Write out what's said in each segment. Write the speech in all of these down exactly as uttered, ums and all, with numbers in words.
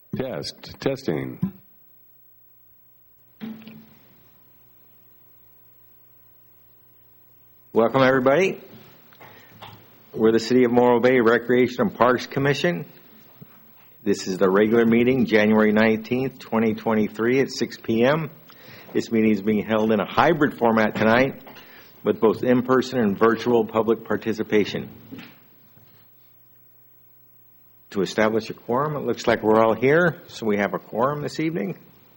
Test. Testing. Welcome, everybody. We're the City of Morro Bay Recreation and Parks Commission. This is the regular meeting, January nineteenth, twenty twenty-three at six p m This meeting is being held in a hybrid format tonight with both in-person and virtual public participation. To establish a quorum, it looks like we're all here, so we have a quorum this evening.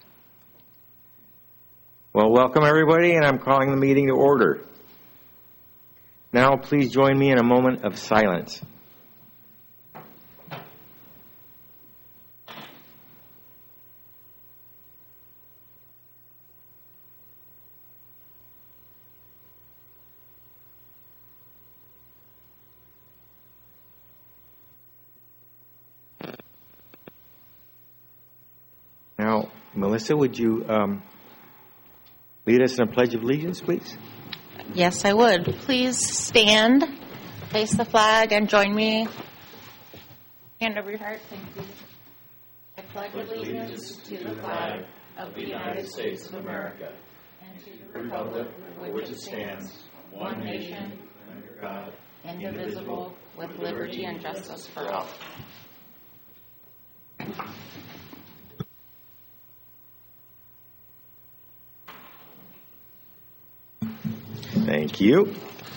Well, welcome, everybody, and I'm calling the meeting to order. Now, please join me in a moment of silence. Now, Melissa, would you um, lead us in a Pledge of Allegiance, please? Yes, I would. Please stand, face the flag, and join me. Hand over your heart. Thank you. I pledge allegiance to the flag of the United States of America and to the republic for which it stands, one nation, under God, indivisible, with liberty and justice for all. Thank you.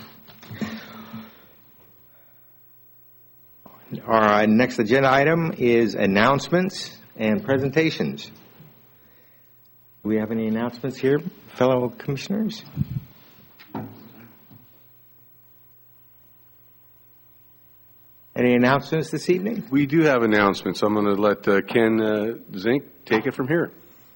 Our next agenda item is announcements and presentations. Do we have any announcements here, fellow commissioners? Any announcements this evening? We do have announcements. I'm going to let uh, Ken uh, Zink take it from here.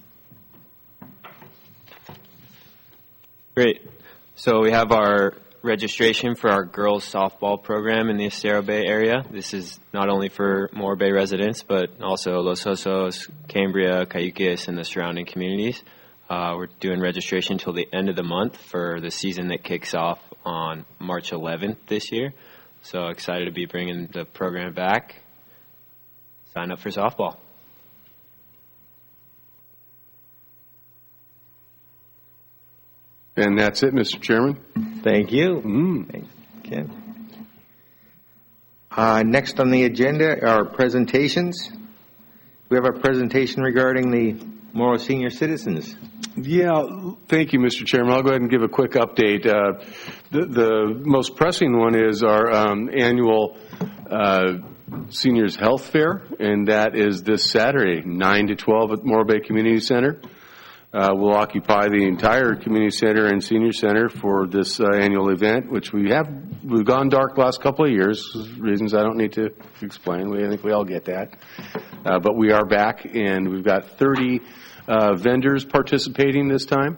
Great. So we have our registration for our girls softball program in the Estero Bay area. This is not only for Morro Bay residents, but also Los Osos, Cambria, Cayuquis, and the surrounding communities. Uh, we're doing registration until the end of the month for the season that kicks off on March eleventh this year. So excited to be bringing the program back. Sign up for softball. And that's it, Mister Chairman. Thank you. Mm. Thank you, Ken. Uh, next on the agenda are presentations. We have a presentation regarding the Morro Senior Citizens. Yeah, thank you, Mister Chairman. I'll go ahead and give a quick update. Uh, the, the most pressing one is our um, annual uh, Seniors Health Fair, and that is this Saturday, nine to twelve at Morro Bay Community Center. Uh, we'll occupy the entire community center and senior center for this uh, annual event, which we have, we've gone dark the last couple of years, reasons I don't need to explain. We, I think we all get that. Uh, but we are back, and we've got thirty uh, vendors participating this time.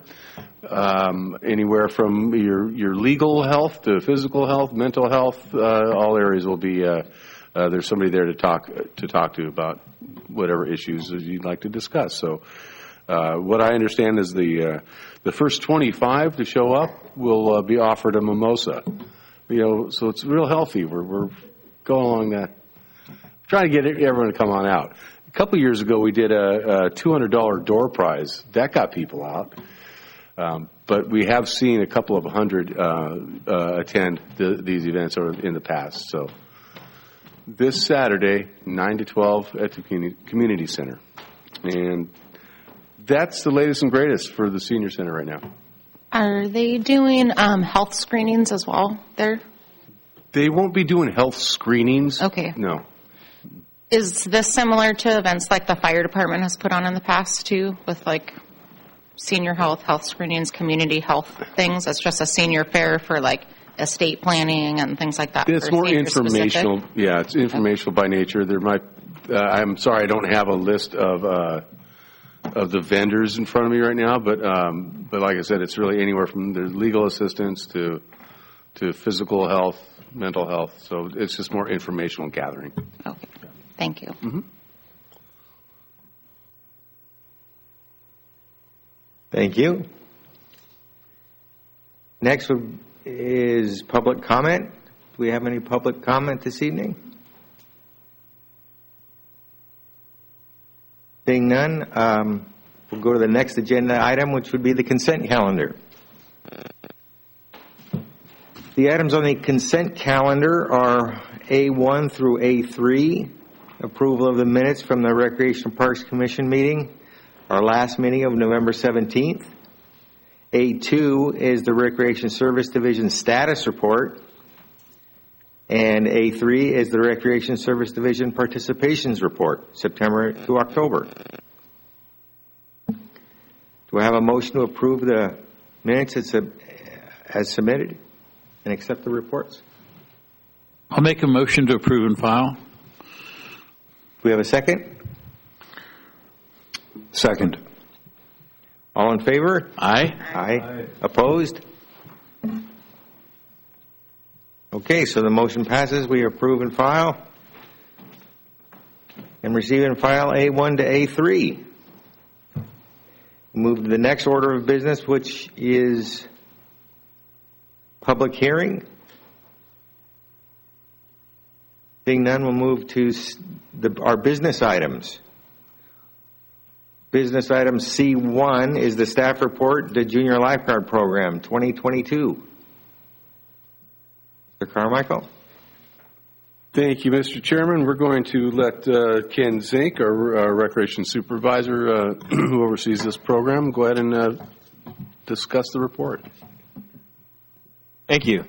Um, anywhere from your, your legal health to physical health, mental health, uh, all areas will be, uh, uh, there's somebody there to talk, to talk to about whatever issues you'd like to discuss. So, Uh, what I understand is the uh, the first twenty-five to show up will uh, be offered a mimosa. You know, so it's real healthy. We're we're going along that, trying to get everyone to come on out. A couple of years ago, we did a, a two hundred dollar door prize that got people out. Um, but we have seen a couple of hundred uh, uh, attend the, these events or in the past. So this Saturday, nine to twelve at the community, community center, and that's the latest and greatest for the senior center right now. Are they doing um, health screenings as well there? They won't be doing health screenings. Okay. No. Is this similar to events like the fire department has put on in the past too, with like senior health, health screenings, community health things? It's just a senior fair for like estate planning and things like that. It's more informational. Specific? Yeah, it's informational okay. by nature. There might. Uh, I'm sorry, I don't have a list of. Uh, of the vendors in front of me right now, but um, but like I said, it's really anywhere from there's legal assistance to to physical health, mental health. So it's just more informational gathering. Okay, thank you. Mm-hmm. Thank you. Next is public comment. Do we have any public comment this evening? Seeing none, um, we'll go to the next agenda item, which would be the consent calendar. The items on the consent calendar are A one through A three, approval of the minutes from the Recreation and Parks Commission meeting, our last meeting of November seventeenth. A two is the Recreation Service Division status report. And A three is the Recreation Service Division participations report, September to October. Do I have a motion to approve the minutes as, as submitted and accept the reports? I'll make a motion to approve and file. Do we have a second? Second. All in favor? Aye. Aye. Opposed? Okay, so the motion passes. We approve and file. And receive and file A one to A three. Move to the next order of business, which is public hearing. Being none, we'll move to the, our business items. Business item C one is the staff report, the Junior Lifeguard Program twenty twenty-two. Mister Carmichael. Thank you, Mister Chairman. We're going to let uh, Ken Zink, our, our Recreation Supervisor uh, who oversees this program, go ahead and uh, discuss the report. Thank you.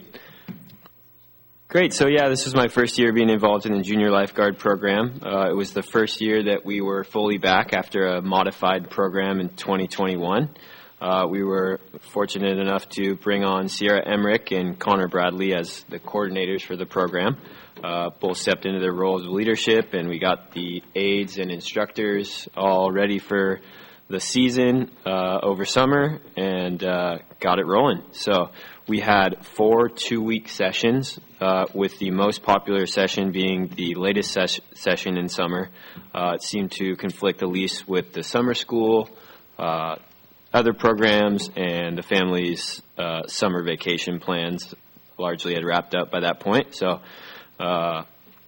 Great. So, yeah, this is my first year being involved in the Junior Lifeguard Program. Uh, it was the first year that we were fully back after a modified program in twenty twenty-one. Uh, we were fortunate enough to bring on Sierra Emmerich and Connor Bradley as the coordinators for the program. Uh, both stepped into their roles of leadership, and we got the aides and instructors all ready for the season uh, over summer and uh, got it rolling. So we had four two-week sessions, uh, with the most popular session being the latest ses- session in summer. Uh, it seemed to conflict the least with the summer school, uh, other programs, and the family's uh, summer vacation plans largely had wrapped up by that point. So uh,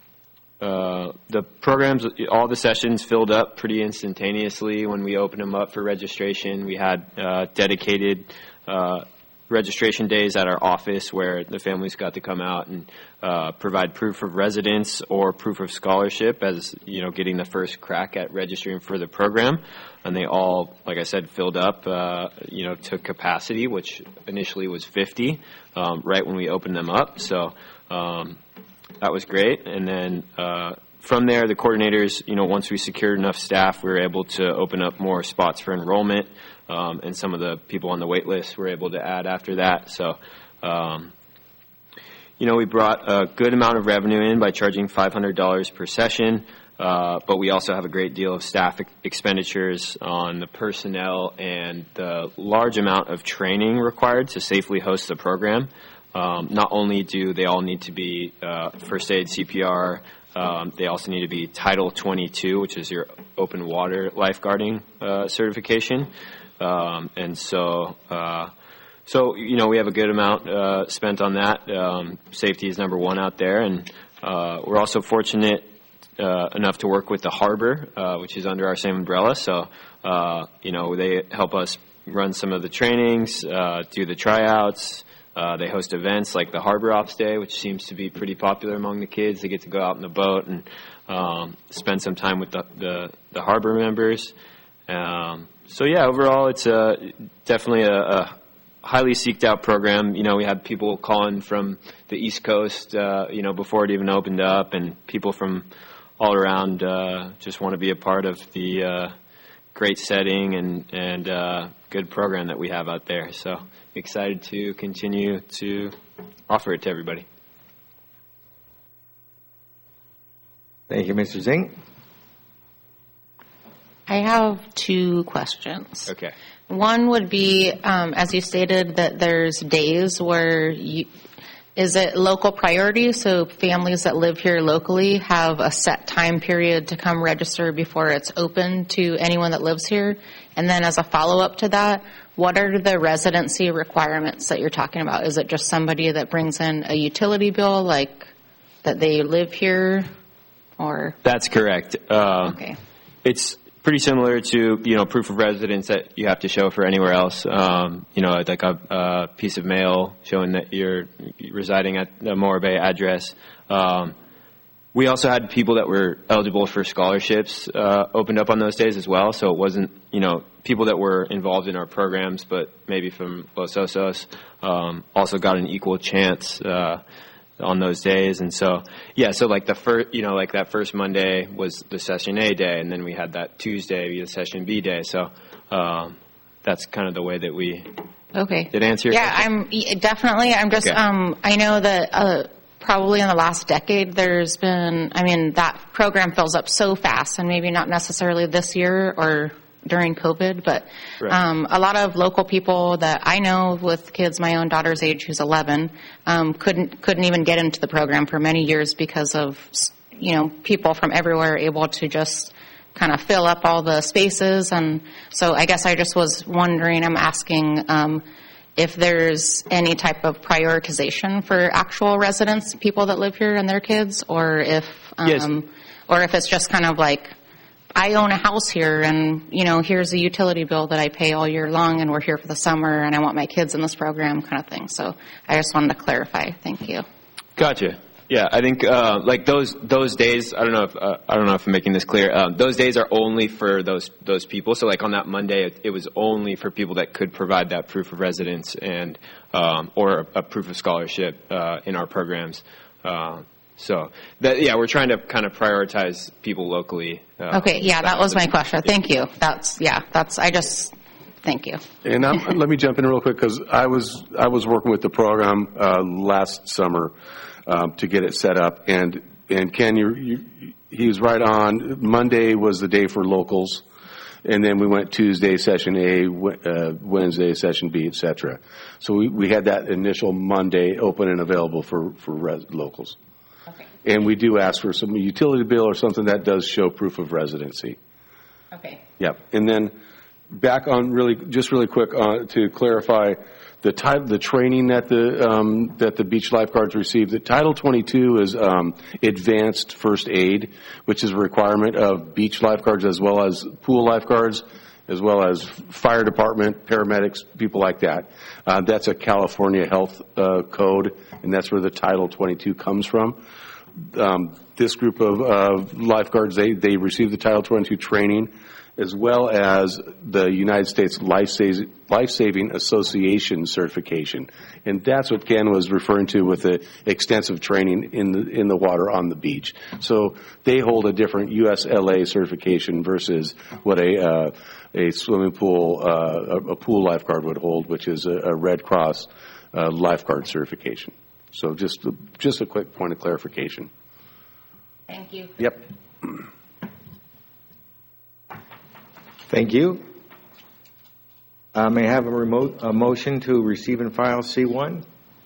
uh, the programs, all the sessions filled up pretty instantaneously when we opened them up for registration. We had uh, dedicated uh, registration days at our office where the families got to come out and uh, provide proof of residence or proof of scholarship as, you know, getting the first crack at registering for the program. And they all, like I said, filled up, uh, you know, to capacity, which initially was fifty, um, right when we opened them up. So um, that was great. And then uh, from there, the coordinators, you know, once we secured enough staff, we were able to open up more spots for enrollment. Um, and some of the people on the wait list were able to add after that. So, um, you know, we brought a good amount of revenue in by charging five hundred dollars per session, uh, but we also have a great deal of staff ex- expenditures on the personnel and the large amount of training required to safely host the program. Um, not only do they all need to be uh, first aid, C P R, um, they also need to be Title twenty-two, which is your open water lifeguarding uh, certification. Um, and so, uh, so, you know, we have a good amount, uh, spent on that. Um, safety is number one out there. And, uh, we're also fortunate, uh, enough to work with the harbor, uh, which is under our same umbrella. So, uh, you know, they help us run some of the trainings, uh, do the tryouts. Uh, they host events like the Harbor Ops Day, which seems to be pretty popular among the kids. They get to go out in the boat and, um, spend some time with the, the, the harbor members. Um, So, yeah, overall, it's a, definitely a, a highly seeked-out program. You know, we had people calling from the East Coast, uh, you know, before it even opened up, and people from all around uh, just want to be a part of the uh, great setting and, and uh, good program that we have out there. So excited to continue to offer it to everybody. Thank you, Mister Zink. I have two questions. Okay. One would be, um, as you stated, that there's days where you, is it local priority? So families that live here locally have a set time period to come register before it's open to anyone that lives here? And then as a follow-up to that, what are the residency requirements that you're talking about? Is it just somebody that brings in a utility bill, like that they live here, or? That's correct. Uh, Okay. It's pretty similar to, you know, proof of residence that you have to show for anywhere else. Um, you know, like a, a piece of mail showing that you're residing at the Morro Bay address. Um, we also had people that were eligible for scholarships uh, opened up on those days as well. So it wasn't, you know, people that were involved in our programs, but maybe from Los Osos um, also got an equal chance uh on those days. And so, yeah, so like the first, you know, like that first Monday was the session A day, and then we had that Tuesday be the session B day. So um, that's kind of the way that we Okay. did answer your Yeah, question? I'm y- definitely, I'm just, Okay. um, I know that uh, probably in the last decade there's been, I mean, that program fills up so fast, and maybe not necessarily this year or during COVID, but Right. um, a lot of local people that I know with kids my own daughter's age, who's eleven, um, couldn't couldn't even get into the program for many years because of, you know, people from everywhere able to just kind of fill up all the spaces. And so I guess I just was wondering, I'm asking um, if there's any type of prioritization for actual residents, people that live here and their kids, or if um, Yes. or if it's just kind of like, I own a house here, and, you know, here's a utility bill that I pay all year long, and we're here for the summer, and I want my kids in this program, kind of thing. So I just wanted to clarify. Thank you. Gotcha. Yeah, I think uh, like those those days. I don't know if uh, I don't know if I'm making this clear. Um, those days are only for those those people. So like on that Monday, it, it was only for people that could provide that proof of residence and um, or a, a proof of scholarship uh, in our programs. Uh, so that yeah, we're trying to kind of prioritize people locally. Uh, Okay, yeah, that was my question. Thank you. That's, yeah, that's, I just, thank you. And I'm, let me jump in real quick, because I was I was working with the program uh, last summer um, to get it set up, and and Ken, you, you he was right on. Monday was the day for locals, and then we went Tuesday session A, uh, Wednesday session B, et cetera. So we, we had that initial Monday open and available for for res- locals. Okay. And we do ask for some utility bill or something that does show proof of residency. Okay. Yep. And then back on really, just really quick uh, to clarify the type, the training that the um, that the beach lifeguards receive. The Title twenty-two is um, advanced first aid, which is a requirement of beach lifeguards as well as pool lifeguards, as well as fire department, paramedics, people like that. Uh, that's a California health uh, code, and that's where the Title twenty-two comes from. Um, this group of uh, lifeguards, they, they receive the Title twenty-two training, as well as the United States Life Saving, Life Saving Association certification. And that's what Ken was referring to with the extensive training in the, in the water on the beach. So they hold a different U S L A certification versus what a, uh, a swimming pool, uh, a, a pool lifeguard would hold, which is a, a Red Cross uh, lifeguard certification. So just, just a quick point of clarification. Thank you. Yep. Thank you. Uh, May I have a remote, a motion to receive and file C one?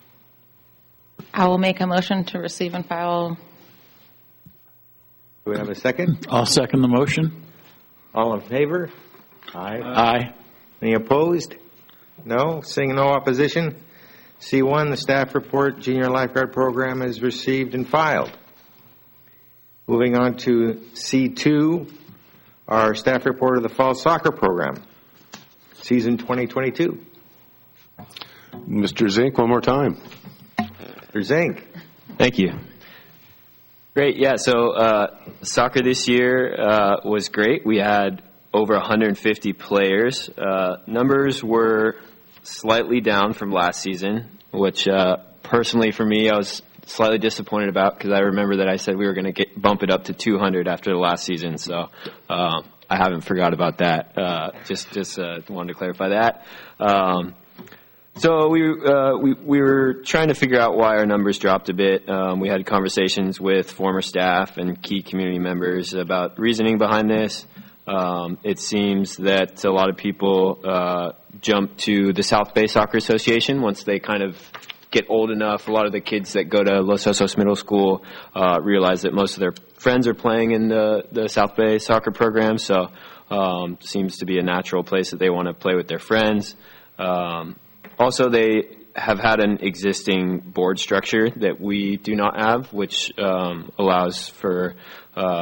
I will make a motion to receive and file. Do we have a second? I'll second the motion. All in favor? Aye. Aye. Any opposed? No? Seeing no opposition? C one, the staff report, junior lifeguard program is received and filed. Moving on to C two, our staff report of the fall soccer program, season twenty twenty-two. Mister Zink, one more time. Mister Zink. Thank you. Great. Yeah. So uh, soccer this year uh, was great. We had over one hundred fifty players. Uh, numbers were slightly down from last season, which uh, personally for me I was slightly disappointed about, because I remember that I said we were going to get bump it up to two hundred after the last season. So uh, I haven't forgot about that. Uh, just just uh, wanted to clarify that. Um, So we, uh, we we were trying to figure out why our numbers dropped a bit. Um, we had conversations with former staff and key community members about reasoning behind this. Um, it seems that a lot of people uh, jump to the South Bay Soccer Association once they kind of get old enough. A lot of the kids that go to Los Osos Middle School uh, realize that most of their friends are playing in the, the South Bay soccer program, so um, seems to be a natural place that they want to play with their friends. Um, Also, they have had an existing board structure that we do not have, which um, allows for, uh,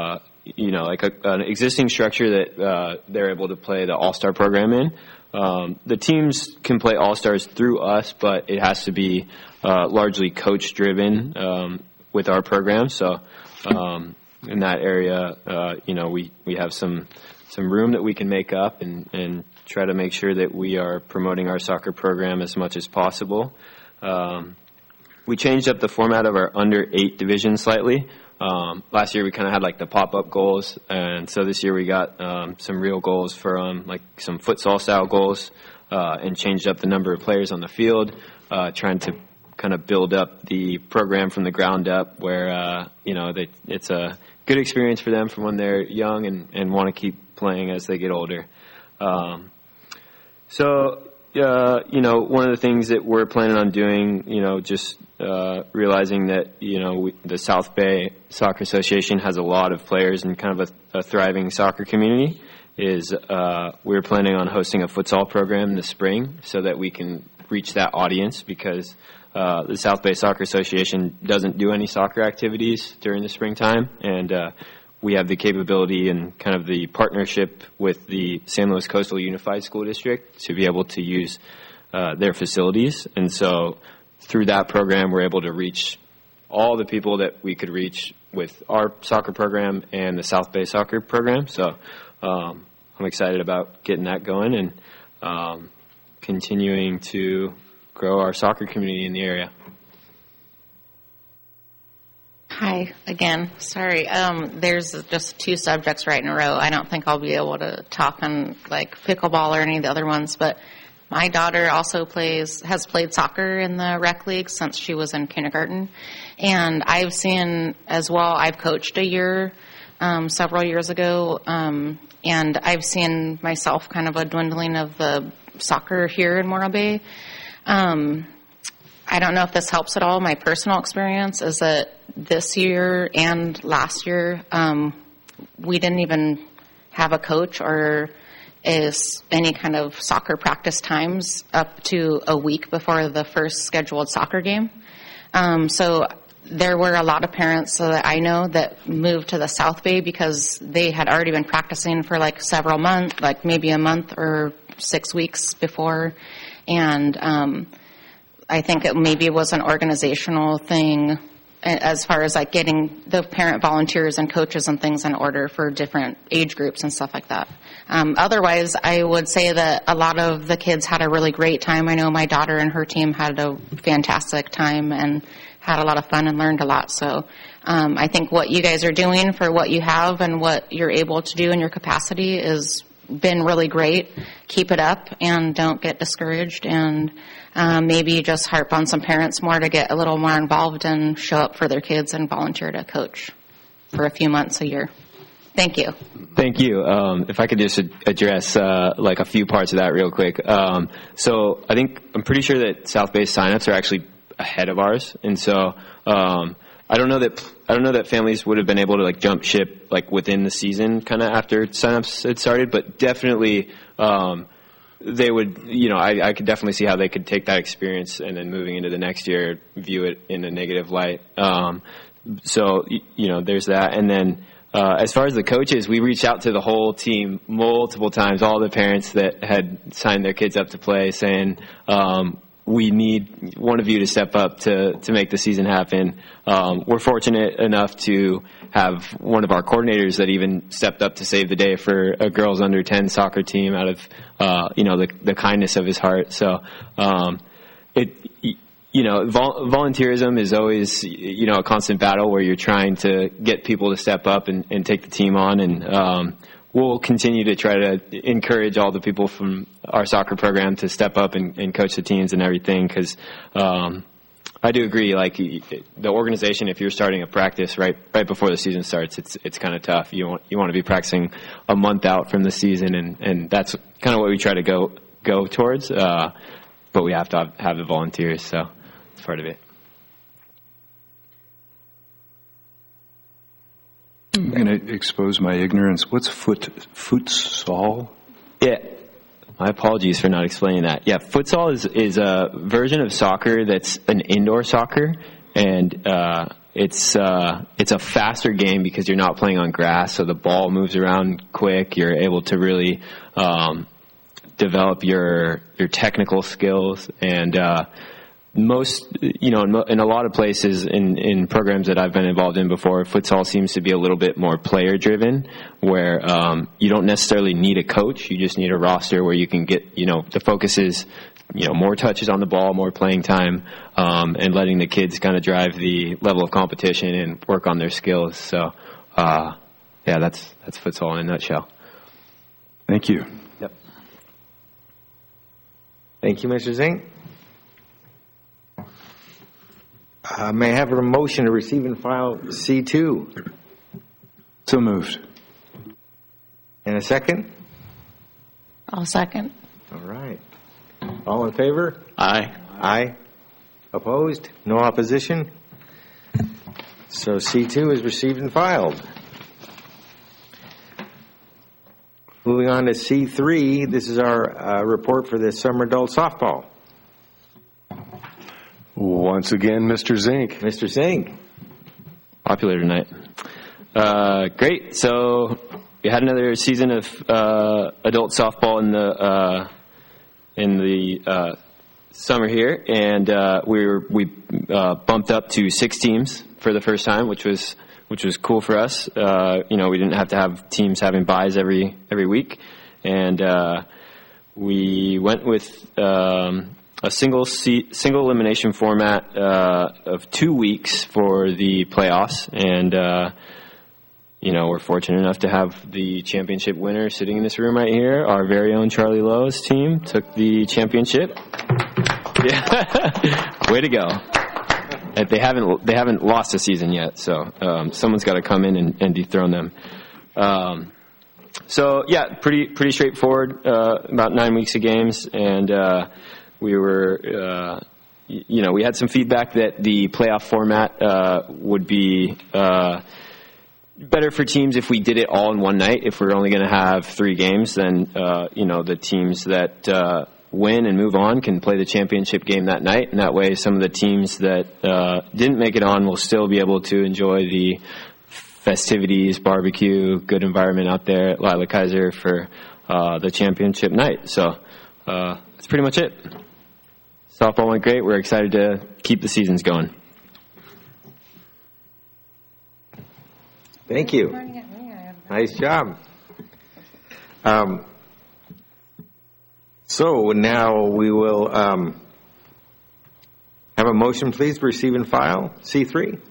you know, like a, an existing structure that uh, they're able to play the All-Star program in. Um, the teams can play All-Stars through us, but it has to be uh, largely coach-driven um, with our program. So um, in that area, uh, you know, we, we have some some room that we can make up and, and try to make sure that we are promoting our soccer program as much as possible. Um, we changed up the format of our under eight division slightly. Um, last year we kind of had like the pop-up goals, and so this year we got um, some real goals for um, like some futsal style goals, uh, and changed up the number of players on the field, uh, trying to kind of build up the program from the ground up, where uh, you know they, it's a good experience for them from when they're young and, and want to keep playing as they get older. Um, so. Uh, you know, one of the things that we're planning on doing, you know, just uh, realizing that, you know, we, the South Bay Soccer Association has a lot of players and kind of a, a thriving soccer community, is uh, we're planning on hosting a futsal program in the spring so that we can reach that audience, because uh, the South Bay Soccer Association doesn't do any soccer activities during the springtime, and uh, we have the capability and kind of the partnership with the San Luis Coastal Unified School District to be able to use uh, their facilities. And so through that program, we're able to reach all the people that we could reach with our soccer program and the South Bay soccer program. So um, I'm excited about getting that going and um, continuing to grow our soccer community in the area. Hi again. Sorry. Um, there's just two subjects right in a row. I don't think I'll be able to talk on like pickleball or any of the other ones, but my daughter also plays, has played soccer in the rec league since she was in kindergarten. And I've seen as well, I've coached a year, um, several years ago. Um, and I've seen myself kind of a dwindling of the soccer here in Morro Bay. Um, I don't know if this helps at all. My personal experience is that this year and last year, um, we didn't even have a coach or is any kind of soccer practice times up to a week before the first scheduled soccer game. Um, so there were a lot of parents that I know that moved to the South Bay because they had already been practicing for like several months, like maybe a month or six weeks before. And um I think it maybe was an organizational thing as far as like getting the parent volunteers and coaches and things in order for different age groups and stuff like that. Um, otherwise, I would say that a lot of the kids had a really great time. I know my daughter and her team had a fantastic time and had a lot of fun and learned a lot. So um, I think what you guys are doing for what you have and what you're able to do in your capacity is been really great. Keep it up and don't get discouraged, and um, maybe just harp on some parents more to get a little more involved and show up for their kids and volunteer to coach for a few months a year. Thank you. Thank you. Um, if I could just ad- address uh, like a few parts of that real quick. Um, so I think I'm pretty sure that South Bay signups are actually ahead of ours, and so um, I don't know that I don't know that families would have been able to like jump ship like within the season, kind of after signups had started, but definitely um, they would. You know, I, I could definitely see how they could take that experience and then moving into the next year view it in a negative light. Um, so you know, there's that, and then. Uh, as far as the coaches, we reached out to the whole team multiple times, all the parents that had signed their kids up to play, saying, um, we need one of you to step up to, to make the season happen. Um, we're fortunate enough to have one of our coordinators that even stepped up to save the day for a girls under ten soccer team out of, uh, you know, the, the kindness of his heart. So, um, it, you know, vol- volunteerism is always, you know, a constant battle where you're trying to get people to step up and, and take the team on. And um, we'll continue to try to encourage all the people from our soccer program to step up and, and coach the teams and everything. Because um, I do agree, like the organization, if you're starting a practice right right before the season starts, it's it's kind of tough. You want you want to be practicing a month out from the season, and, and that's kind of what we try to go go towards. Uh, but we have to have, have the volunteers, so. Part of it. I'm going to expose my ignorance. What's foot futsal? Yeah, my apologies for not explaining that. Yeah, futsal is is a version of soccer that's an indoor soccer, and uh, it's uh, it's a faster game because you're not playing on grass, so the ball moves around quick. You're able to really um, develop your your technical skills, and uh, most, you know, in, mo- in a lot of places in, in programs that I've been involved in before, futsal seems to be a little bit more player driven, where um, you don't necessarily need a coach. You just need a roster where you can get, you know, the focus is, you know, more touches on the ball, more playing time, um, and letting the kids kind of drive the level of competition and work on their skills. So, uh, yeah, that's that's futsal in a nutshell. Thank you. Yep. Thank you, Mister Zink. Uh, may I have a motion to receive and file C two? So moved. And a second? I'll second. All right. All in favor? Aye. Aye. Opposed? No opposition? So C two is received and filed. Moving on to C three, this is our uh, report for the summer adult softball. Once again, Mister Zink. Mister Zink. Popular tonight. Uh, great. So we had another season of uh, adult softball in the uh, in the uh, summer here, and uh, we were we uh, bumped up to six teams for the first time, which was which was cool for us. Uh, you know, we didn't have to have teams having buys every every week, and uh, we went with um, a single seat, single elimination format uh, of two weeks for the playoffs, and uh, you know, we're fortunate enough to have the championship winner sitting in this room right here. Our very own Charlie Lowe's team took the championship. Yeah, way to go! And they haven't they haven't lost a season yet, so um, someone's got to come in and, and dethrone them. Um, so yeah, pretty pretty straightforward. Uh, about nine weeks of games, and uh, we were, uh, y- you know, we had some feedback that the playoff format uh, would be uh, better for teams if we did it all in one night. If we're only going to have three games, then uh, you know, the teams that uh, win and move on can play the championship game that night, and that way some of the teams that uh, didn't make it on will still be able to enjoy the festivities, barbecue, good environment out there at Lila Kaiser for uh, the championship night. So uh, that's pretty much it. Softball went great. We're excited to keep the seasons going. Thank you. Nice job. Um, so now we will um, have a motion, please, to receive and file C three.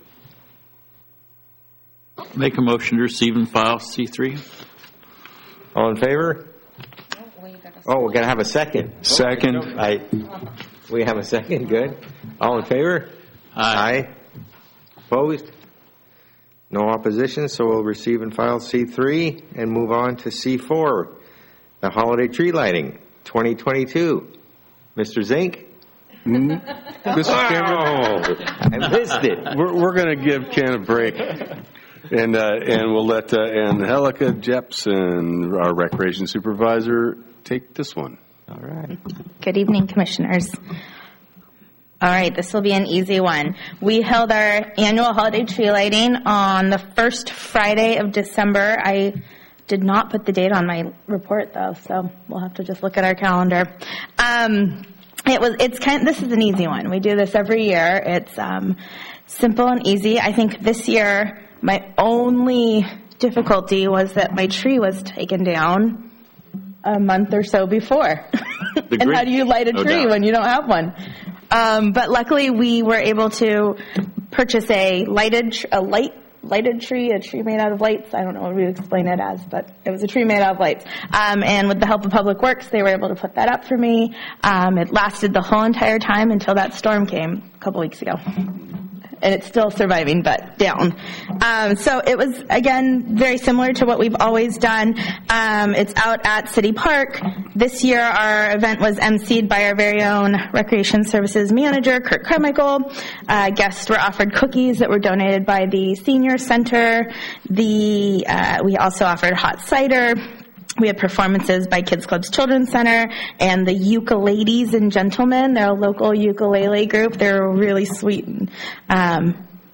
Make a motion to receive and file C three. All in favor? Oh, we're going to have a second. Second. I, we have a second. Good. All in favor? Aye. Opposed? No opposition, so we'll receive and file C three and move on to C four, the holiday tree lighting, twenty twenty-two. Mister Zink? Mister Cameron, Oh, I missed it. we're, we're going to give Ken a break. And uh, and we'll let uh, Angelica Jepson, our recreation supervisor, take this one. All right. Good evening, Commissioners. All right, this will be an easy one. We held our annual holiday tree lighting on the first Friday of December. I did not put the date on my report, though, so we'll have to just look at our calendar. Um, it was. It's kind. This is an easy one. We do this every year. It's um, simple and easy. I think this year my only difficulty was that my tree was taken down a month or so before. And how do you light a No tree doubt. when you don't have one? Um, but luckily, we were able to purchase a lighted, tr- a light lighted tree, a tree made out of lights. I don't know what we would explain it as, but it was a tree made out of lights. Um, and with the help of Public Works, they were able to put that up for me. Um, it lasted the whole entire time until that storm came a couple weeks ago. And it's still surviving, but down. Um, so it was, again, very similar to what we've always done. Um, it's out at City Park. This year, our event was emceed by our very own Recreation Services Manager, Kurt Carmichael. Uh, guests were offered cookies that were donated by the Senior Center. The uh, we also offered hot cider. We had performances by Kids Club's Children's Center and the Ukuleles and Gentlemen. They're a local ukulele group. They're really sweet and um,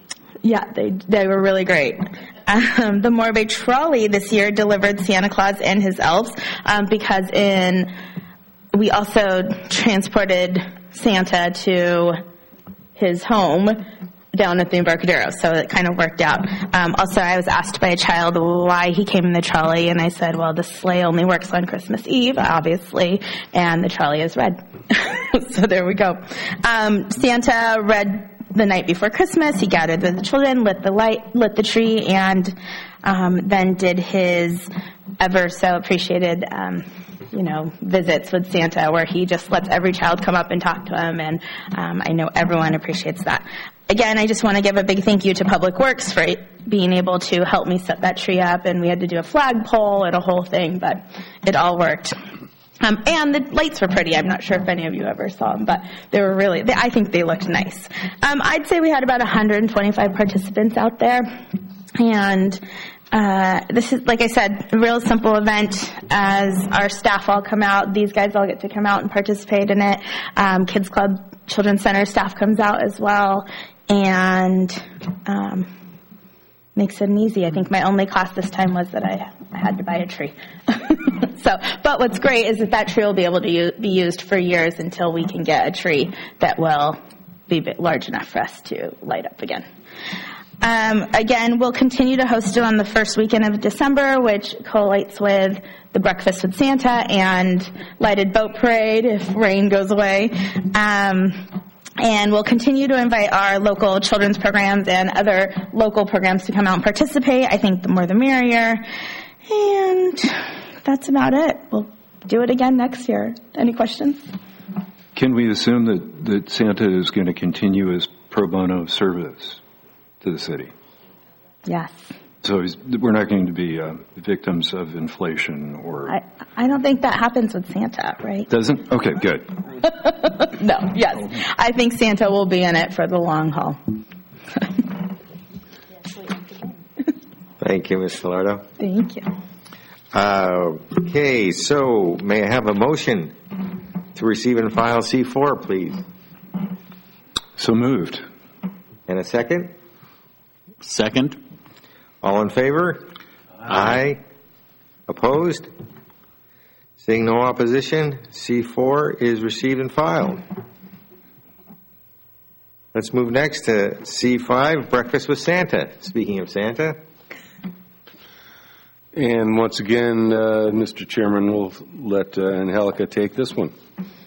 Yeah, they they were really great. Um, the Morro Bay Trolley this year delivered Santa Claus and his elves um, because in we also transported Santa to his home down at the Embarcadero, so it kind of worked out. Um, also, I was asked by a child why he came in the trolley, and I said, well, the sleigh only works on Christmas Eve, obviously, and the trolley is red. So there we go. Um, Santa read the night before Christmas. He gathered with the children, lit the light, lit the tree, and um, then did his ever so appreciated um, you know, visits with Santa, where he just lets every child come up and talk to him, and um, I know everyone appreciates that. Again, I just want to give a big thank you to Public Works for being able to help me set that tree up, and we had to do a flagpole and a whole thing, but it all worked. Um, and the lights were pretty. I'm not sure if any of you ever saw them, but they were really, they, I think they looked nice. Um, I'd say we had about one hundred twenty-five participants out there, and Uh, this is, like I said, a real simple event. As our staff all come out, these guys all get to come out and participate in it. Um, Kids Club Children's Center staff comes out as well, and um, makes it easy. I think my only cost this time was that I, I had to buy a tree. So, but what's great is that that tree will be able to u- be used for years until we can get a tree that will be bit large enough for us to light up again. Um, again, we'll continue to host it on the first weekend of December, which collates with the Breakfast with Santa and Lighted Boat Parade if rain goes away. Um, and we'll continue to invite our local children's programs and other local programs to come out and participate. I think the more the merrier. And that's about it. We'll do it again next year. Any questions? Can we assume that, that Santa is going to continue his pro bono service to the city? Yes. So he's, we're not going to be uh, victims of inflation or... I, I don't think that happens with Santa, right? Doesn't? Okay, good. No, yes. I think Santa will be in it for the long haul. Thank you, Miz Salardo. Thank you. Uh, okay, so may I have a motion to receive and file C four, please? So moved. And a second? Second. All in favor? Aye. Opposed? Seeing no opposition, C four is received and filed. Let's move next to C five, Breakfast with Santa. Speaking of Santa. And once again, uh, Mister Chairman, we'll let uh, Angelica take this one.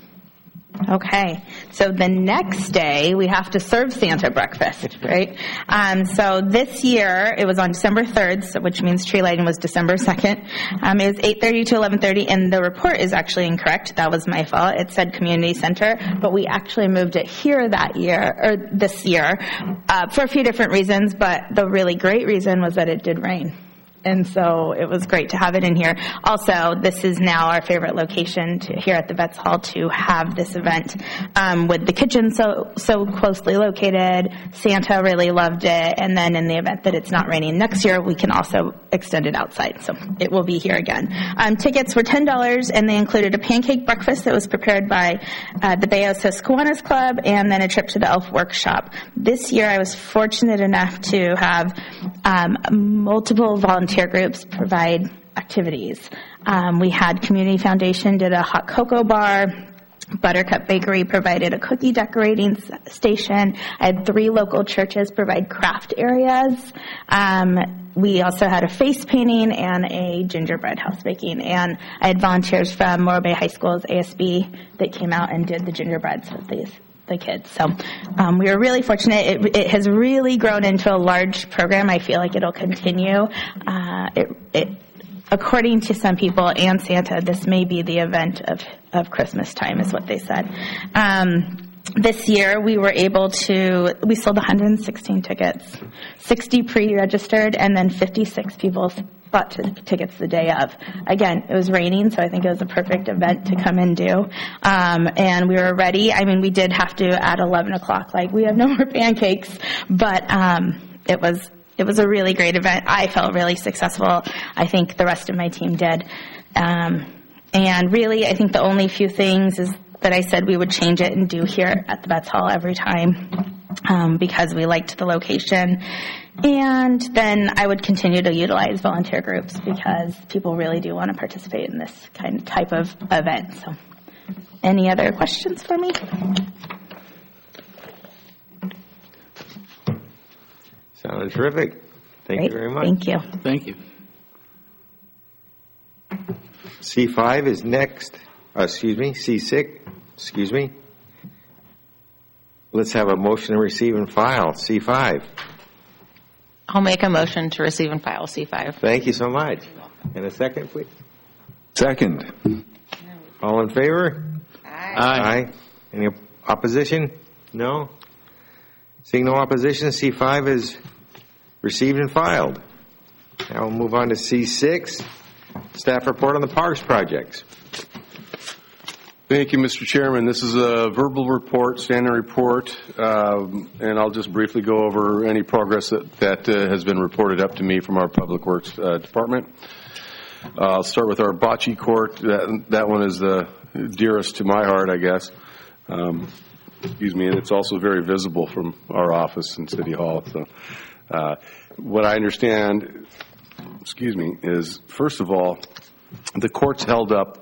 Okay, so the next day we have to serve Santa breakfast, right? Um, so this year it was on December third, so, which means tree lighting was December second. Um, it was eight thirty to eleven thirty, and the report is actually incorrect. That was my fault. It said community center, but we actually moved it here that year, or this year, uh, for a few different reasons, but the really great reason was that it did rain. And so it was great to have it in here. Also, this is now our favorite location to, here at the Vets Hall to have this event um, with the kitchen so so closely located. Santa really loved it. And then in the event that it's not raining next year, we can also extend it outside. So it will be here again. Um, tickets were ten dollars, and they included a pancake breakfast that was prepared by uh, the Bay Osos Kiwanis Club, and then a trip to the Elf Workshop. This year, I was fortunate enough to have um, multiple volunteer groups provide activities. Um, we had Community Foundation did a hot cocoa bar. Buttercup Bakery provided a cookie decorating station. I had three local churches provide craft areas. Um, we also had a face painting and a gingerbread house baking. And I had volunteers from Morro Bay High School's A S B that came out and did the gingerbreads with these. the kids. So um, we were really fortunate. It, it has really grown into a large program. I feel like it'll continue. Uh, it, it, according to some people and Santa, this may be the event of, of Christmas time is what they said. Um, this year we were able to, we sold one hundred sixteen tickets, sixty pre-registered, and then fifty-six people bought t- tickets the day of. Again, it was raining, so I think it was a perfect event to come and do. Um, and we were ready. I mean, we did have to at eleven o'clock, like, we have no more pancakes, but um, it was it was a really great event. I felt really successful. I think the rest of my team did. Um, and really, I think the only few things is that I said we would change it and do here at the Vets Hall every time um, because we liked the location. And then I would continue to utilize volunteer groups because people really do want to participate in this kind of type of event. So, any other questions for me? Sounds terrific. Thank Great. you very much. Thank you. Thank you. C five is next. Uh, excuse me, C six. Excuse me. Let's have a motion to receive and file, C five. I'll make a motion to receive and file C five. Thank you so much. And a second, please. Second. All in favor? Aye. Aye. Any opposition? No? Seeing no opposition, C five is received and filed. Now we'll move on to C six, staff report on the parks projects. Thank you, Mister Chairman. This is a verbal report, standing report, um, and I'll just briefly go over any progress that, that uh, has been reported up to me from our Public Works uh, Department. Uh, I'll start with our bocce court. That, that one is the dearest to my heart, I guess. Um, excuse me, and it's also very visible from our office in City Hall. So, uh, what I understand, excuse me, is first of all, the court's held up.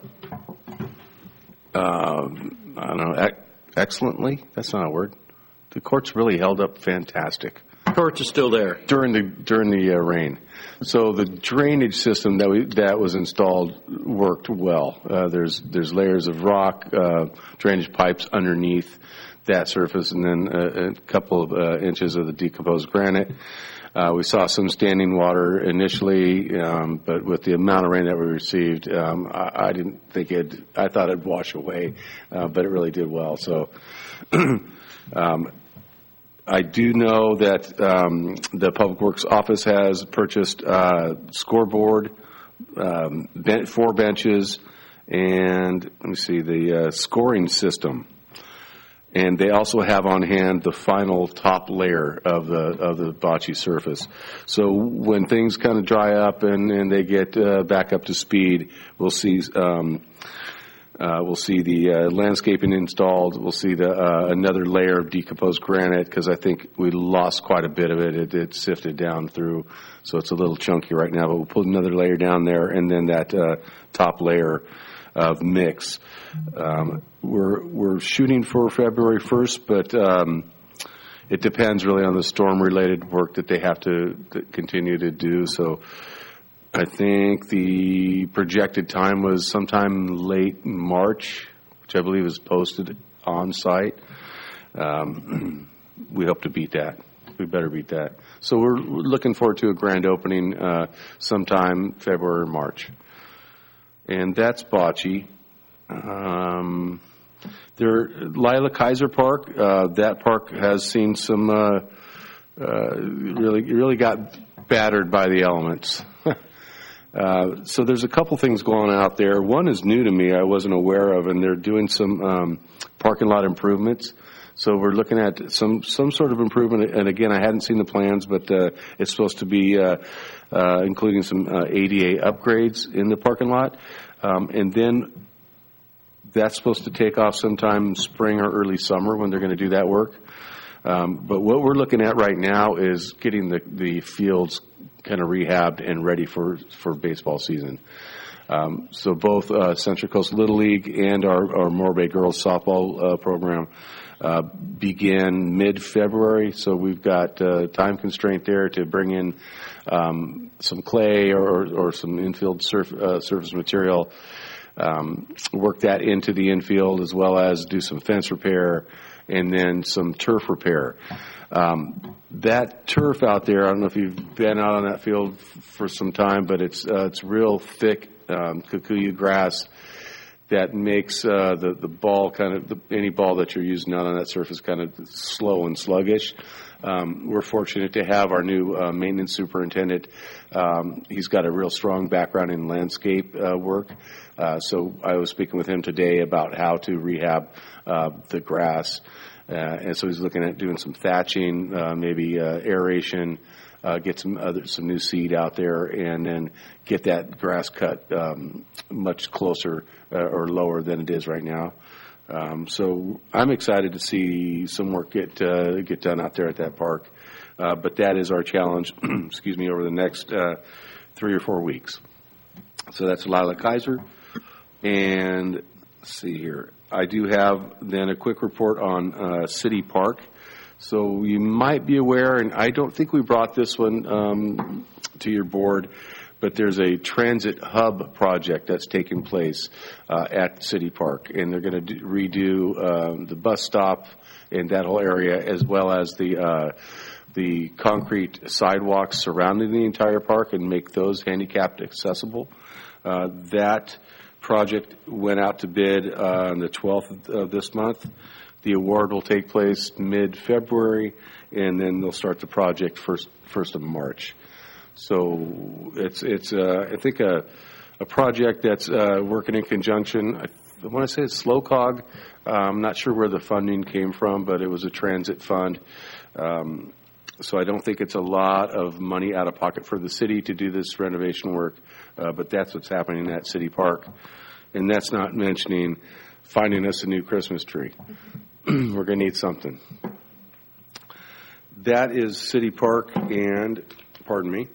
Uh, I don't know, ec- excellently. That's not a word. The court's really held up fantastic. Courts are still there. During the during the uh, rain, so the drainage system that we that was installed worked well. Uh, there's there's layers of rock, uh, drainage pipes underneath that surface, and then a, a couple of uh, inches of the decomposed granite. Uh, we saw some standing water initially, um, but with the amount of rain that we received, um, I, I didn't think it. I thought it'd wash away, uh, but it really did well. So. um, I do know that um, the Public Works Office has purchased uh, scoreboard, um, ben- four benches, and let me see, the uh, scoring system. And they also have on hand the final top layer of the of the bocce surface. So when things kind of dry up and, and they get uh, back up to speed, we'll see um, uh, we'll see the uh, landscaping installed. We'll see the uh, another layer of decomposed granite because I think we lost quite a bit of it. it. It sifted down through, so it's a little chunky right now. But we'll put another layer down there, and then that uh, top layer of mix. Um, we're we're shooting for February first, but um, it depends really on the storm-related work that they have to, to continue to do. So I think the projected time was sometime late March, which I believe is posted on site. Um, we hope to beat that. We better beat that. So we're looking forward to a grand opening uh, sometime February or March. And that's bocce. Um, there, Lila Kaiser Park. Uh, that park has seen some. Uh, uh, really, really got battered by the elements. uh, so there's a couple things going on out there. One is new to me. I wasn't aware of, and they're doing some um, parking lot improvements. So we're looking at some some sort of improvement. And again, I hadn't seen the plans, but uh, it's supposed to be uh, uh, including some uh, A D A upgrades in the parking lot, um, and then. That's supposed to take off sometime spring or early summer when they're going to do that work. Um, but what we're looking at right now is getting the, the fields kind of rehabbed and ready for, for baseball season. Um, so both uh, Central Coast Little League and our, our Morro Bay Girls softball uh, program uh, begin mid-February. So we've got uh, time constraint there to bring in um, some clay or, or some infield surf, uh, surface material. Um, work that into the infield as well as do some fence repair and then some turf repair. Um, that turf out there, I don't know if you've been out on that field f- for some time, but it's uh, it's real thick um, kikuyu grass that makes uh, the the ball kind of the, any ball that you're using out on that surface kind of slow and sluggish. Um, we're fortunate to have our new uh, maintenance superintendent. Um, he's got a real strong background in landscape uh, work. Uh, so I was speaking with him today about how to rehab uh, the grass. Uh, and so he's looking at doing some thatching, uh, maybe uh, aeration, uh, get some other some new seed out there, and then get that grass cut um, much closer uh, or lower than it is right now. Um, so I'm excited to see some work get uh, get done out there at that park. Uh, but that is our challenge, excuse me, over the next uh, three or four weeks. So that's Lila Kaiser. And let's see here. I do have then a quick report on uh, City Park. So you might be aware, and I don't think we brought this one um, to your board, but there's a transit hub project that's taking place uh, at City Park, and they're going to redo um, the bus stop in that whole area, as well as the uh, the concrete sidewalks surrounding the entire park, and make those handicapped accessible. Uh, that project went out to bid uh, on the twelfth of this month. The award will take place mid-February, and then they'll start the project first first of March. So it's it's uh, I think a a project that's uh, working in conjunction. I, I want to say it's SLOCOG. Uh, I'm not sure where the funding came from, but it was a transit fund. Um, so I don't think it's a lot of money out of pocket for the city to do this renovation work, uh, but that's what's happening at City Park. And that's not mentioning finding us a new Christmas tree. We're going to need something. That is City Park, and, pardon me,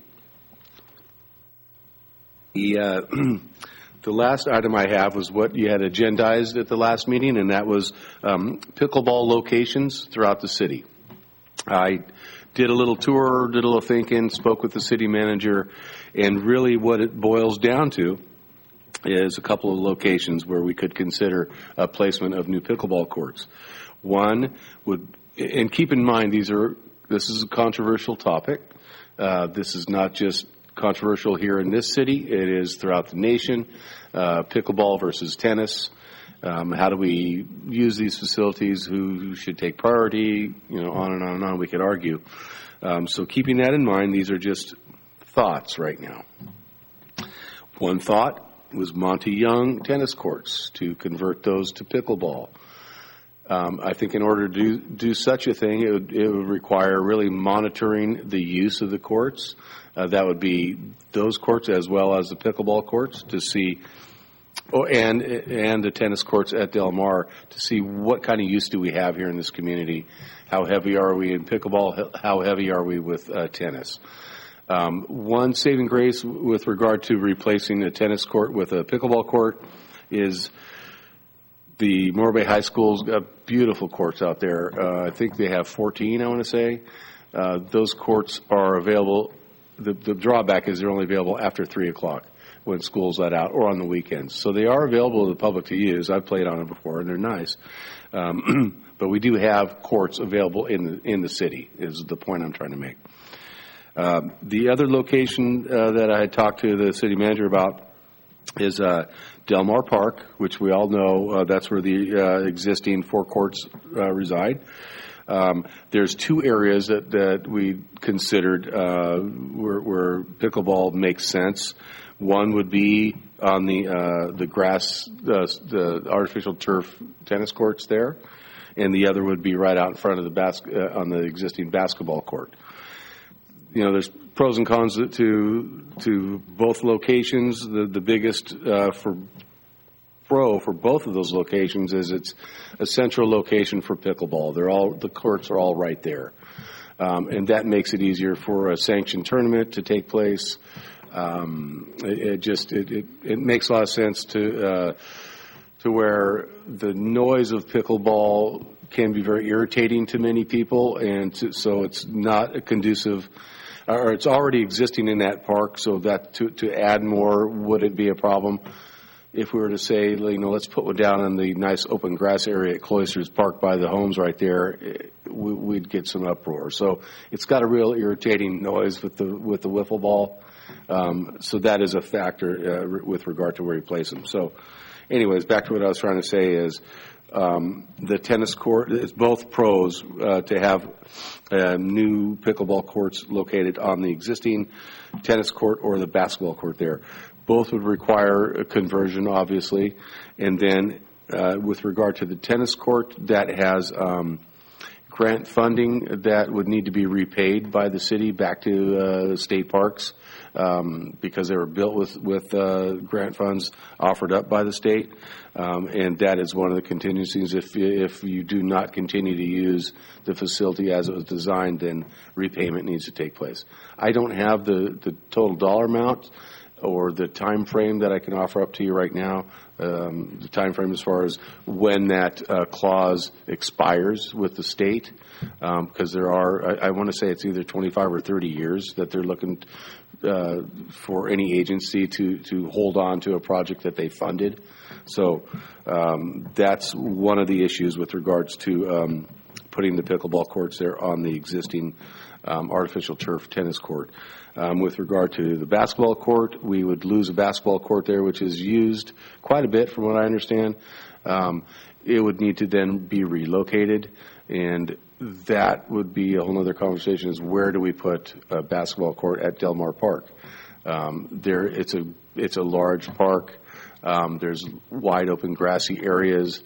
the, uh, the last item I have was what you had agendized at the last meeting, and that was um, pickleball locations throughout the city. I did a little tour, did a little thinking, spoke with the city manager, and really what it boils down to is a couple of locations where we could consider a placement of new pickleball courts. One would, and keep in mind, these are this is a controversial topic. Uh, this is not just controversial here in this city. It is throughout the nation. Uh, pickleball versus tennis. Um, how do we use these facilities? Who, who should take priority? You know, on and on and on. We could argue. Um, so keeping that in mind, these are just thoughts right now. One thought was Monty Young tennis courts, to convert those to pickleball. Um, I think in order to do, do such a thing, it would, it would require really monitoring the use of the courts. Uh, that would be those courts as well as the pickleball courts to see, oh, and and the tennis courts at Del Mar to see what kind of use do we have here in this community. How heavy are we in pickleball? How heavy are we with uh, tennis? Um, one saving grace with regard to replacing a tennis court with a pickleball court is the Morro Bay High School's got beautiful courts out there. Uh, I think they have fourteen, I want to say. Uh, those courts are available. The, the drawback is they're only available after three o'clock when school's let out, or on the weekends. So they are available to the public to use. I've played on them before, and they're nice. Um, but we do have courts available in the, in the city, is the point I'm trying to make. Um, the other location uh, that I had talked to the city manager about is uh, Del Mar Park, which we all know uh, that's where the uh, existing four courts uh, reside. Um, there's two areas that, that we considered uh, where, where pickleball makes sense. One would be on the uh, the grass, uh, the artificial turf tennis courts there, and the other would be right out in front of the bas- uh, on the existing basketball court. You know, there's pros and cons to to both locations. The the biggest uh, for pro for both of those locations is it's a central location for pickleball. They're all the courts are all right there, um, and that makes it easier for a sanctioned tournament to take place. Um, it, it just it, it it makes a lot of sense to uh, to where the noise of pickleball can be very irritating to many people, and to, so it's not a conducive. Or it's already existing in that park, so that to, to add more, would it be a problem? If we were to say, you know, let's put one down in the nice open grass area at Cloisters Park by the homes right there, we'd get some uproar. So it's got a real irritating noise with the with the wiffle ball. Um, so that is a factor uh, with regard to where you place them. So, anyways, back to what I was trying to say is um, the tennis court. It's both pros uh, to have uh, new pickleball courts located on the existing tennis court or the basketball court there. Both would require a conversion, obviously, and then uh, with regard to the tennis court, that has um, grant funding that would need to be repaid by the city back to uh, state parks. um, because they were built with, with uh, grant funds offered up by the state. Um, and that is one of the contingencies. If, if you do not continue to use the facility as it was designed, then repayment needs to take place. I don't have the, the total dollar amount or the time frame that I can offer up to you right now. Um, the time frame as far as when that uh, clause expires with the state, um, because there are, I, I want to say it's either twenty-five or thirty years that they're looking uh, for any agency to, to hold on to a project that they funded. So um, that's one of the issues with regards to um, putting the pickleball courts there on the existing um, artificial turf tennis court. Um, with regard to the basketball court, we would lose a basketball court there, which is used quite a bit from what I understand. Um, it would need to then be relocated, and that would be a whole other conversation, is where do we put a basketball court at Del Mar Park? Um, there, it's a, it's a large park. Um, there's wide open grassy areas.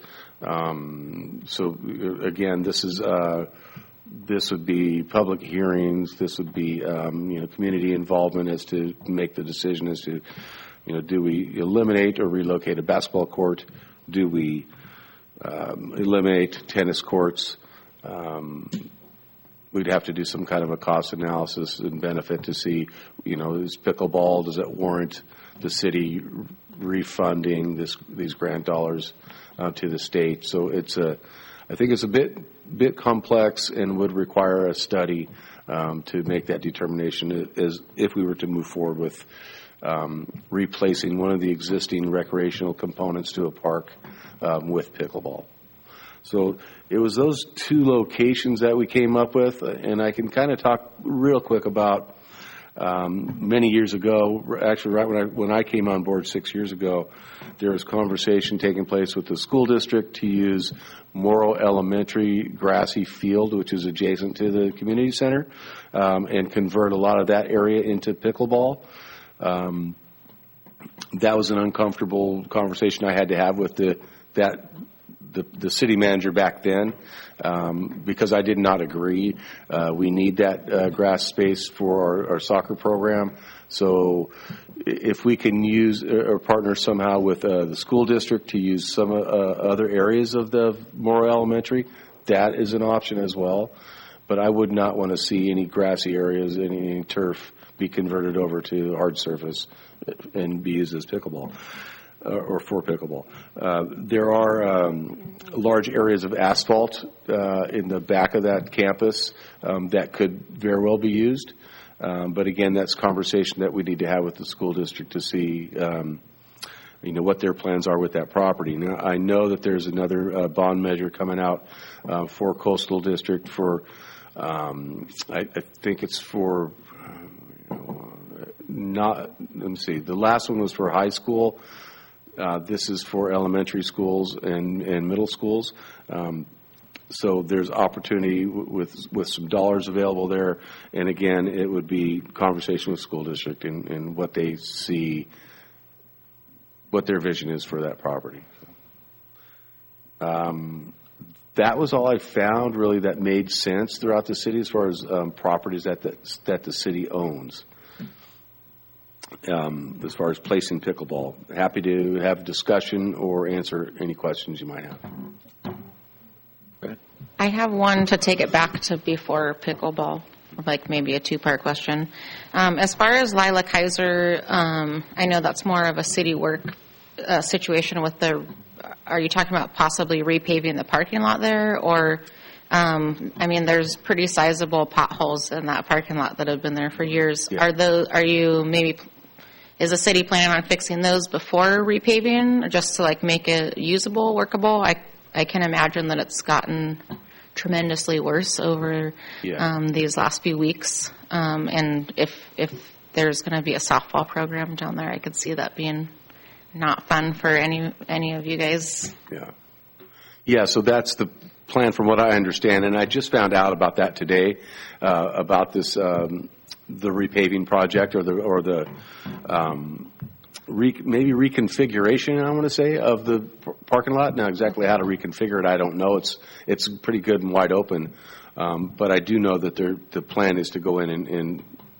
Um, so again, this is, uh, This would be public hearings. This would be, um, you know, community involvement as to make the decision as to, you know, do we eliminate or relocate a basketball court? Do we um, eliminate tennis courts? Um, we'd have to do some kind of a cost analysis and benefit to see, you know, is pickleball, does it warrant the city refunding this, these grant dollars uh, to the state? So it's a, I think it's a bit bit complex and would require a study um, to make that determination as if we were to move forward with um, replacing one of the existing recreational components to a park um, with pickleball. So it was those two locations that we came up with, and I can kind of talk real quick about Um, many years ago, actually right when I, when I came on board six years ago, there was conversation taking place with the school district to use Morrow Elementary grassy field, which is adjacent to the community center, um, and convert a lot of that area into pickleball. Um, that was an uncomfortable conversation I had to have with the that the, the city manager back then, um, because I did not agree. Uh, we need that uh, grass space for our, our soccer program. So if we can use or partner somehow with uh, the school district to use some uh, other areas of the Morrow Elementary, that is an option as well. But I would not want to see any grassy areas, any, any turf be converted over to hard surface and be used as pickleball. Uh, or for pickleball. Uh, there are um, large areas of asphalt uh, in the back of that campus um, that could very well be used. Um, but again, that's conversation that we need to have with the school district to see, um, you know, what their plans are with that property. Now, I know that there's another uh, bond measure coming out uh, for Coastal District for, um, I, I think it's for, uh, not, let me see, the last one was for high school. Uh, this is for elementary schools and, and middle schools. Um, so there's opportunity w- with with some dollars available there. And again, it would be conversation with school district and, and what they see, what their vision is for that property. Um, that was all I found really that made sense throughout the city as far as um, properties that the, that the city owns. Um, as far as placing pickleball. Happy to have a discussion or answer any questions you might have. Go ahead. I have one to take it back to before pickleball, like maybe a two-part question. Um, as far as Lila Kaiser, um, I know that's more of a city work uh, situation with the, are you talking about possibly repaving the parking lot there? Or, um, I mean, there's pretty sizable potholes in that parking lot that have been there for years. Yeah. Are those, are you maybe, is the city planning on fixing those before repaving, just to like make it usable, workable? I I can imagine that it's gotten tremendously worse over Yeah. um, these last few weeks. Um, and if if there's going to be a softball program down there, I could see that being not fun for any any of you guys. Yeah. Yeah, so that's the plan from what I understand. And I just found out about that today, uh, about this, um, the repaving project or the, or the, um, re, maybe reconfiguration, I want to say, of the p- parking lot. Now, exactly how to reconfigure it, I don't know. It's, it's pretty good and wide open. Um, but I do know that there, the plan is to go in and, and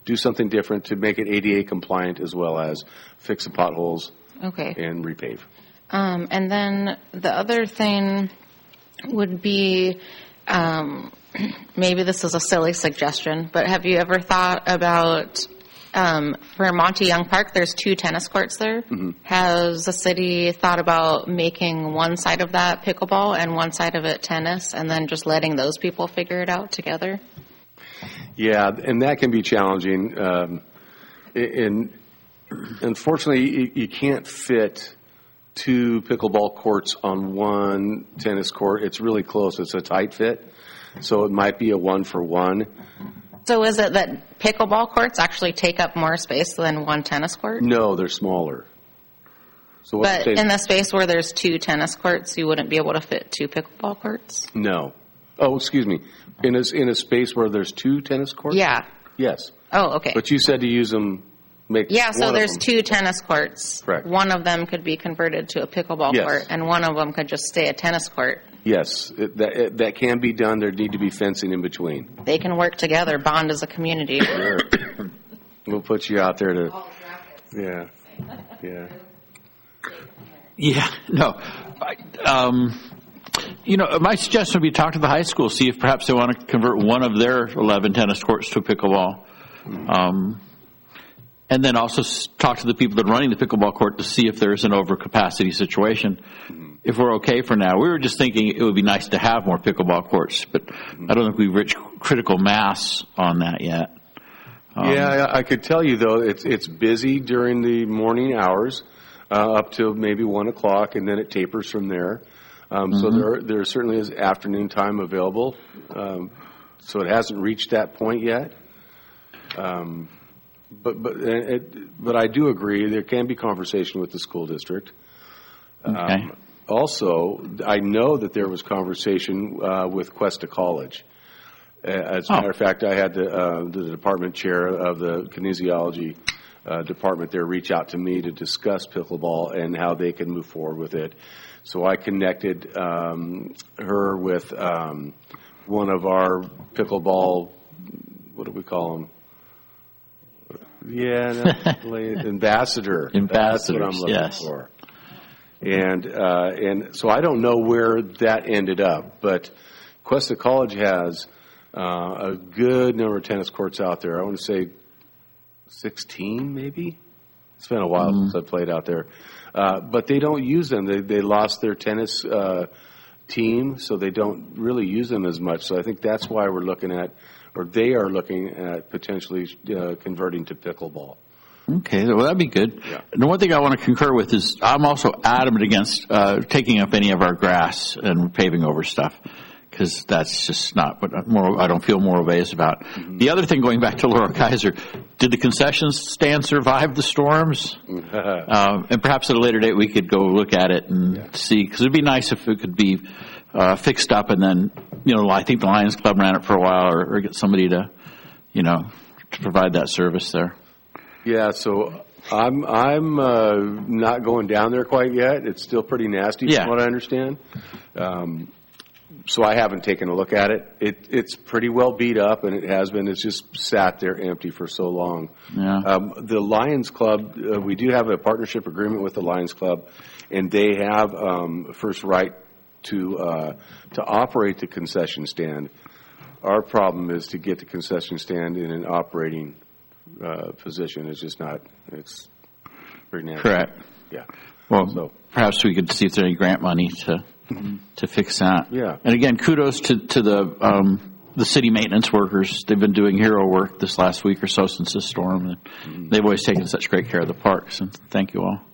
do something different to make it A D A compliant as well as fix the potholes Okay. and repave. Um, and then the other thing would be, um, maybe this is a silly suggestion, but have you ever thought about, um, for Monty Young Park, there's two tennis courts there. Mm-hmm. Has the city thought about making one side of that pickleball and one side of it tennis, and then just letting those people figure it out together? Yeah, and that can be challenging. Um, and unfortunately, you, you can't fit two pickleball courts on one tennis court. It's really close. It's a tight fit. So it might be a one for one. So is it that pickleball courts actually take up more space than one tennis court? No, they're smaller. So what's But the in the space where there's two tennis courts, you wouldn't be able to fit two pickleball courts? No. Oh, excuse me. In a, in a space where there's two tennis courts? Yeah. Yes. Oh, okay. But you said to use them, make Yeah, so one of there's them. two tennis courts. Correct. One of them could be converted to a pickleball Yes. court, and one of them could just stay a tennis court. Yes, it, that, it, that can be done. There need to be fencing in between. They can work together, bond as a community. Sure. We'll put you out there to, yeah, yeah. Yeah, no. I, um, you know, my suggestion would be talk to the high school, see if perhaps they want to convert one of their eleven tennis courts to a pickleball. Um, and then also s- talk to the people that are running the pickleball court to see if there's an overcapacity situation. If we're okay for now, we were just thinking it would be nice to have more pickleball courts, but I don't think we've reached critical mass on that yet. Um, Yeah, I, I could tell you though, it's it's busy during the morning hours, uh, up till maybe one o'clock, and then it tapers from there. Um, So there there certainly is afternoon time available. Um, so it hasn't reached that point yet. Um, but but it, but I do agree there can be conversation with the school district. Okay. Um, also, I know that there was conversation uh, with Cuesta College. Uh, As a Oh. matter of fact, I had the, uh, the department chair of the kinesiology uh, department there reach out to me to discuss pickleball and how they can move forward with it. So I connected um, her with um, one of our pickleball, what do we call them? Yeah, no, ambassador. That's what I'm Ambassadors, looking yes. for. And uh, and so I don't know where that ended up, but Cuesta College has uh, a good number of tennis courts out there. I want to say sixteen, maybe. It's been a while Mm-hmm. since I played out there, uh, but they don't use them. They they lost their tennis uh, team, so they don't really use them as much. So I think that's why we're looking at, or they are looking at potentially uh, converting to pickleball. Okay, well, that'd be good. Yeah. And the one thing I want to concur with is I'm also adamant against uh, taking up any of our grass and paving over stuff, because that's just not what more, I don't feel Morro Bay is about. Mm-hmm. The other thing, going back to Laura Kaiser, did the concession stand survive the storms? um, and perhaps at a later date we could go look at it and yeah. see, because it'd be nice if it could be uh, fixed up, and then, you know, I think the Lions Club ran it for a while, or, or get somebody to, you know, to provide that service there. Yeah, so I'm I'm uh, not going down there quite yet. It's still pretty nasty, Yeah. from what I understand. Um, so I haven't taken a look at it. It it's pretty well beat up, and it has been. It's just sat there empty for so long. Yeah. Um, the Lions Club, uh, we do have a partnership agreement with the Lions Club, and they have um, first right to uh, to operate the concession stand. Our problem is to get the concession stand in an operating Uh, position. Is just not, it's pretty nasty. Correct. Yeah. Well, So- perhaps we could see if there's any grant money to to fix that. Yeah. And again, kudos to to the um, the city maintenance workers. They've been doing hero work this last week or so since this storm, and Mm-hmm. they've always taken such great care of the parks. And thank you all.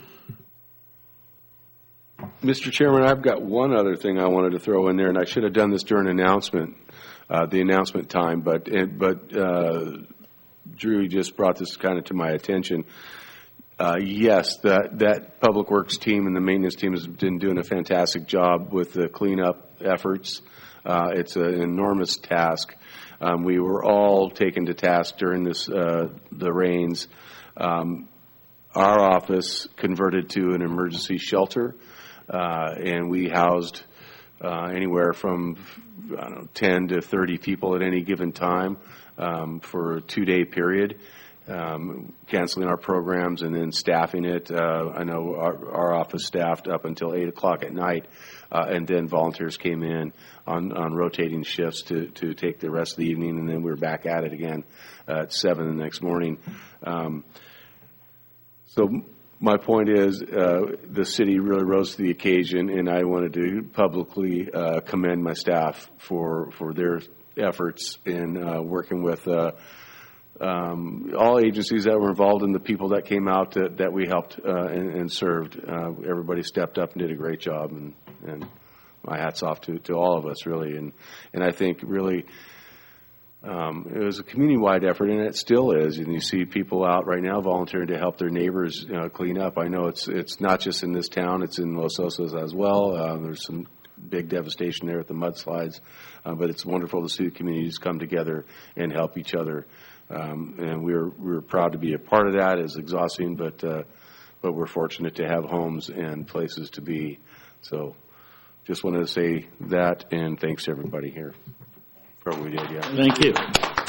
Mister Chairman, I've got one other thing I wanted to throw in there, and I should have done this during announcement, uh, the announcement time, but it, but uh, Drew just brought this kind of to my attention. Uh, yes, that that Public Works team and the maintenance team has been doing a fantastic job with the cleanup efforts. Uh, it's an enormous task. Um, we were all taken to task during this uh, the rains. Um, our office converted to an emergency shelter, uh, and we housed uh, anywhere from I don't know, ten to thirty people at any given time um, for a two-day period, um, canceling our programs and then staffing it. Uh, I know our, our office staffed up until eight o'clock at night, uh, and then volunteers came in on, on rotating shifts to, to take the rest of the evening, and then we were back at it again uh, at seven the next morning. Um, so my point is uh, the city really rose to the occasion, and I wanted to publicly uh, commend my staff for, for their efforts in uh, working with uh, um, all agencies that were involved and the people that came out to, that we helped uh, and, and served. Uh, everybody stepped up and did a great job, and, and my hat's off to, to all of us, really. And, and I think really um, it was a community-wide effort, and it still is. And you see people out right now volunteering to help their neighbors you know, clean up. I know it's it's not just in this town; it's in Los Osos as well. Uh, there's some big devastation there with the mudslides, uh, but it's wonderful to see the communities come together and help each other. Um, and we're we're proud to be a part of that. It's exhausting, but uh, but we're fortunate to have homes and places to be. So, just wanted to say that, and thanks to everybody here for what we did. Yeah. Thank you.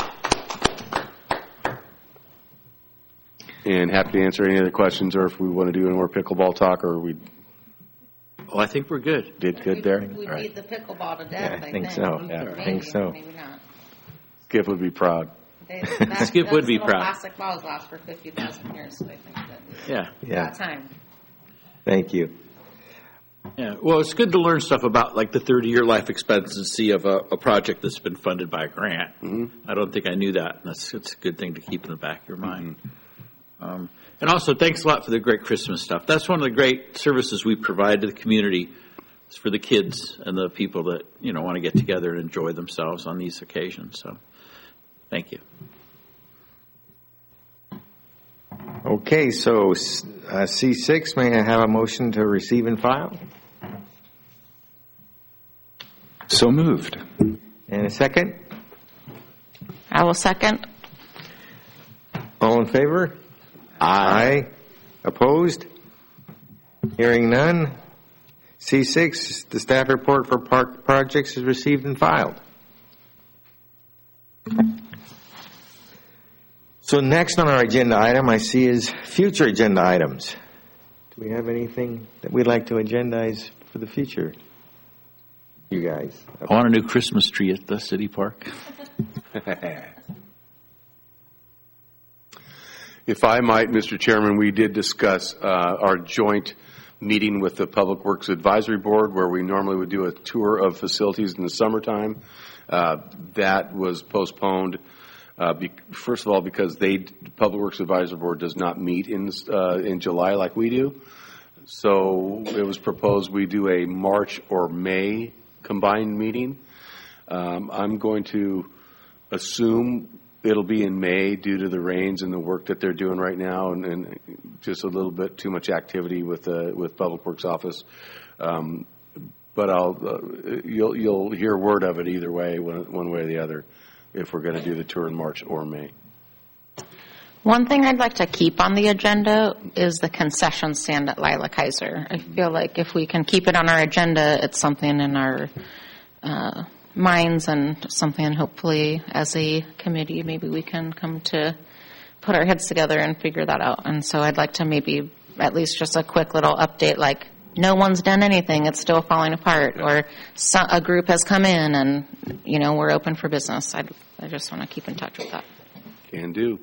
And happy to answer any other questions, or if we want to do any more pickleball talk, or we Oh, I think we're good. did good there. We All right. beat the pickleball to death, Yeah, I I think think. so. Yeah, I Maybe, think so. Maybe not. Skip would be proud. They, that, Skip would those be little proud. plastic balls last for fifty thousand years, so I think that Yeah. Yeah, that time. thank you. Yeah. Well, it's good to learn stuff about like the thirty-year life expectancy of a, a project that's been funded by a grant. Mm-hmm. I don't think I knew that. That's it's a good thing to keep in the back of your mind. Mm-hmm. Um, and also, thanks a lot for the great Christmas stuff. That's one of the great services we provide to the community. It's for the kids and the people that you know want to get together and enjoy themselves on these occasions. So, thank you. Okay, so uh, C six, may I have a motion to receive and file? So moved. And a second? I will second. All in favor? Aye. Opposed? Hearing none. C six, the staff report for park projects is received and filed. So next on our agenda item I see is future agenda items. Do we have anything that we'd like to agendize for the future? You guys? I want a new Christmas tree at the city park. If I might, Mister Chairman, we did discuss uh, our joint meeting with the Public Works Advisory Board, where we normally would do a tour of facilities in the summertime. Uh, that was postponed, uh, be, first of all, because they, the Public Works Advisory Board does not meet in uh, in July like we do. So it was proposed we do a March or May combined meeting. Um, I'm going to assume it'll be in May due to the rains and the work that they're doing right now, and, and just a little bit too much activity with the with Public Works Office. Um, but I'll uh, you'll you'll hear word of it either way, one, one way or the other, if we're going to do the tour in March or May. One thing I'd like to keep on the agenda is the concession stand at Lila Kaiser. I feel like if we can keep it on our agenda, it's something in our uh, minds and something hopefully as a committee maybe we can come to put our heads together and figure that out. And so I'd like to maybe at least just a quick little update, like no one's done anything, it's still falling apart, or so, a group has come in and, you know, we're open for business. I'd, I just want to keep in touch with that. Can do.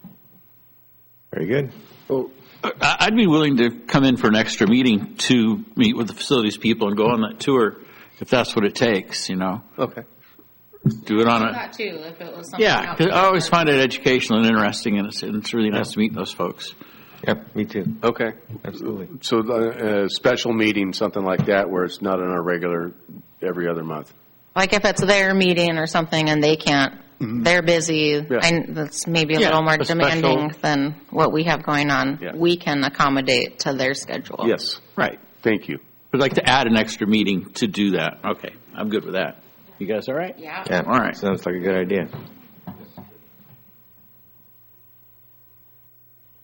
Very good. Well, I- I'd be willing to come in for an extra meeting to meet with the facilities people and go on that tour if that's what it takes, you know. Okay. Do it on a, That too, if it was something yeah, out 'cause there. I always find it educational and interesting, and it's, and it's really nice to meet those folks. Yep, me too. Okay. Absolutely. So uh, a special meeting, something like that, where it's not on our regular every other month. Like if it's their meeting or something and they can't, Mm-hmm. they're busy, Yeah. and that's maybe a Yeah, little more a special- demanding than what we have going on. Yeah. We can accommodate to their schedule. Yes. Right. Thank you. I'd like to add an extra meeting to do that. Okay, I'm good with that. You guys all right? Yeah. Yeah, All right. sounds like a good idea.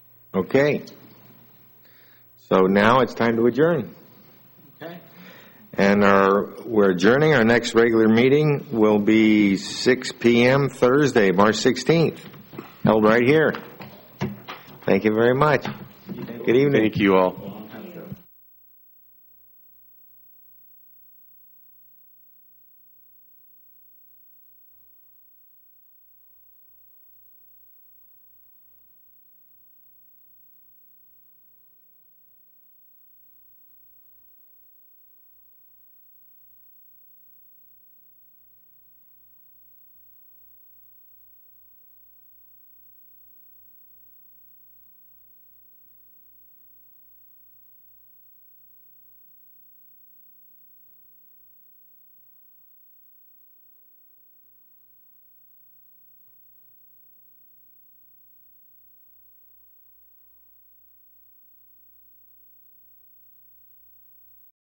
Okay. So now it's time to adjourn. Okay. And our, we're adjourning. Our next regular meeting will be six p.m. Thursday, March sixteenth, held right here. Thank you very much. Good evening. Thank you all.